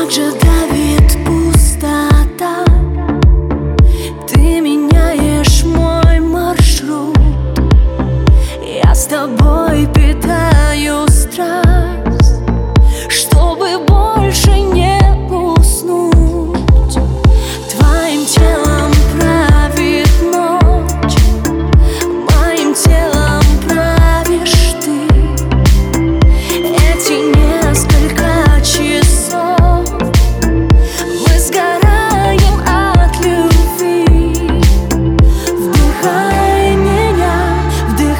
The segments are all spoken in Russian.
Как же давит пустота, ты меняешь мой маршрут. Я с тобой питаю страсть, чтобы больше не уснуть. Твоим телом правит ночь, моим телом правишь ты. Эти несколько часов мы сгораем от любви.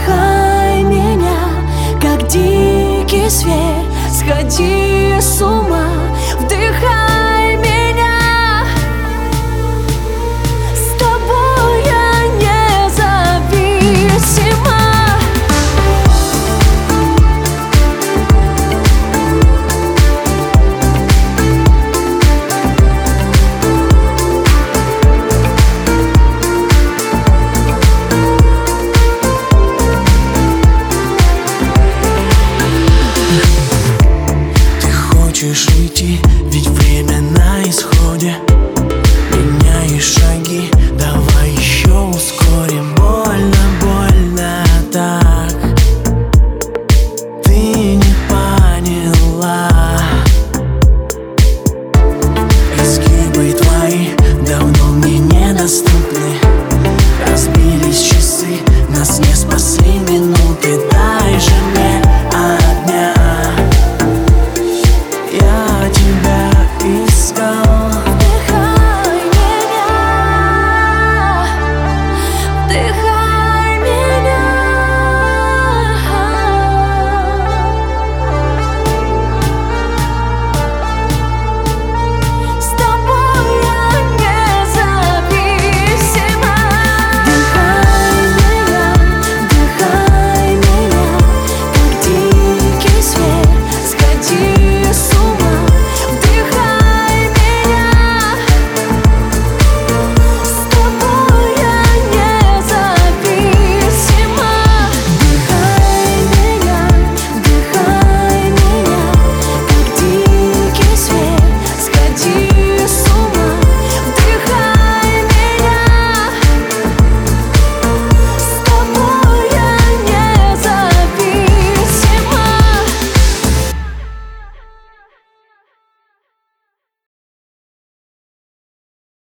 Вдыхай меня, как дикий зверь, сходи с ума.